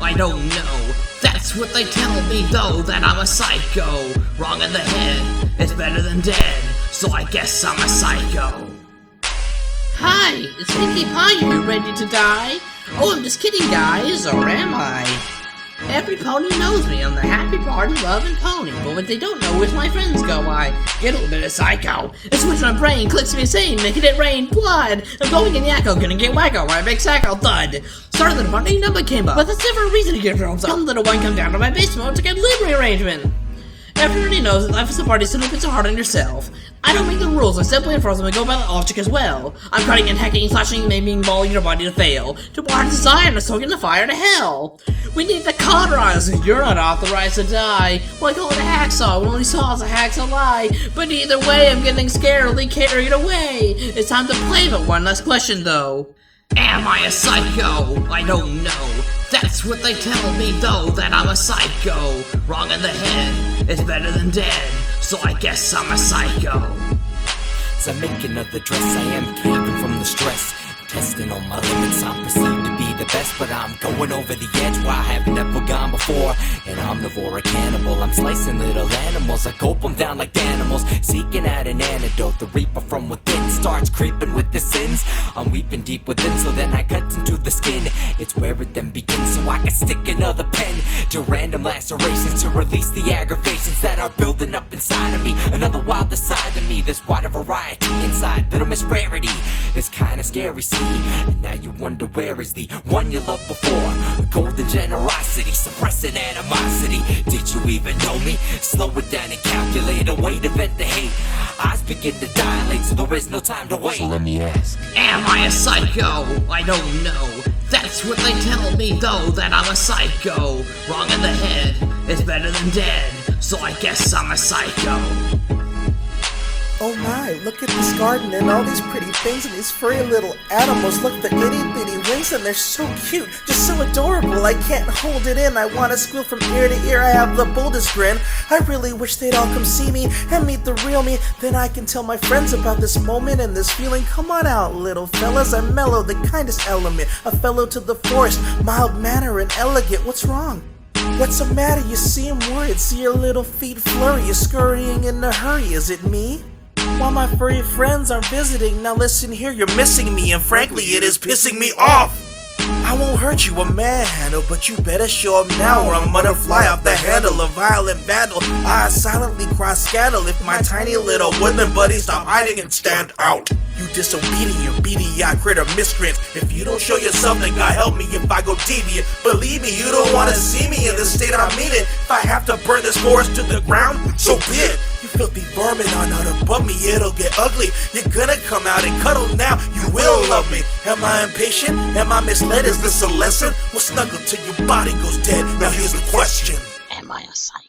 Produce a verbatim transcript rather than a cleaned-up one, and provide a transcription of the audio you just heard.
I don't know. That's what they tell me though, that I'm a psycho. Wrong in the head, it's better than dead, so I guess I'm a psycho. Hi, it's Pinkie Pie here, ready to die? Oh, I'm just kidding, guys, or am I? Every pony knows me, I'm the happy party loving pony, but what they don't know is my friends go. I get a little bit of psycho. I switch my brain, clicks me insane, making it rain blood. I'm going in yakko, gonna get wacko, right? Big sacco thud. Started the funny number came up, but that's never a reason to get films up. Some little one come down to my basement to get livery arrangement. Everybody knows that life is a party, so don't put so hard on yourself. I don't make the rules, I simply enforce them and go by the logic as well. I'm cutting and hacking, slashing, maiming, mauling your body to fail. To water to Zion, to soak in the fire to hell. We need to cauterize, you're not authorized to die. Well, I call it a hacksaw, when only saw is a hacksaw lie. But either way, I'm getting scarily carried away. It's time to play, but one last question though. Am I a psycho? I don't know. That's what they tell me though, that I'm a psycho. Wrong in the head, it's better than dead, so I guess I'm a psycho. As I make another dress, I am caving from the stress. Testing on my limits, I'm perceived to be the best, but I'm going over the edge where I have never gone before. An omnivore, a cannibal, I'm slicing little animals. I gulp them down like animals, seeking out an antidote. The reaper from within starts creeping with the sins. I'm weeping deep within, so then I cut into the skin. It's where it then begins, so I can stick another pen to random lacerations to release the aggravations that are building up inside of me. Another wilder side of me, there's wider variety inside, little miss rarity. It's kinda scary, see. And now you wonder where is the one you loved before. Golden generosity, suppressing animosity. Did you even know me? Slow it down and calculate a way to vent the hate. Eyes begin to dilate, so there is no time to wait. So let me ask, am I a psycho? I don't know. That's what they tell me though, that I'm a psycho. Wrong in the head, it's better than dead, so I guess I'm a psycho. Oh my, look at this garden and all these pretty things and these furry little animals. Look, the itty bitty wings and they're so cute, just so adorable. I can't hold it in, I wanna squeal from ear to ear. I have the boldest grin. I really wish they'd all come see me and meet the real me. Then I can tell my friends about this moment and this feeling. Come on out, little fellas, I'm mellow, the kindest element. A fellow to the forest, mild manner and elegant. What's wrong? What's the matter? You seem worried, see your little feet flurry. You're scurrying in a hurry, is it me? While my furry friends are visiting, now listen here, you're missing me, and frankly it is pissing me off. I won't hurt you, a manhandle, but you better show up now or I'm gonna fly off the handle, a violent vandal. I silently cry scandal if my tiny little woodland buddies stop hiding and stand out. You disobedient, beady-eyed critter miscreants. If you don't show yourself, then God help me if I go deviant. Believe me, you don't wanna see me in this state, I mean it. If I have to burn this forest to the ground, so be it. You filthy vermin are not above me, it'll get ugly. You're gonna come out and cuddle now, you will love me. Am I impatient? Am I misled? Is this a lesson? Well, snuggle till your body goes dead. Now here's the question. Am I a psycho?